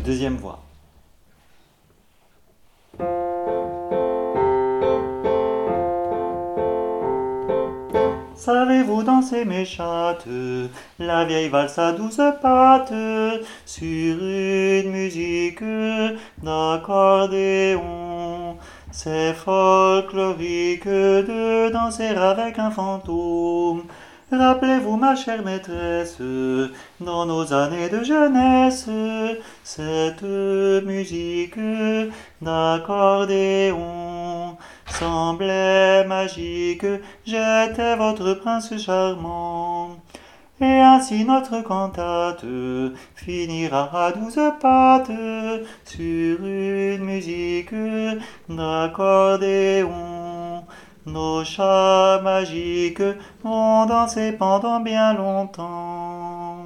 Deuxième voix. Savez-vous danser mes chattes, la vieille valse à 12 pattes, sur une musique d'accordéon? C'est folklorique de danser avec un fantôme. Rappelez-vous ma chère maîtresse, dans nos années de jeunesse, cette musique d'accordéon semblait magique, j'étais votre prince charmant. Et ainsi notre cantate finira à 12 pattes sur une musique d'accordéon. Nos chats magiques vont danser pendant bien longtemps.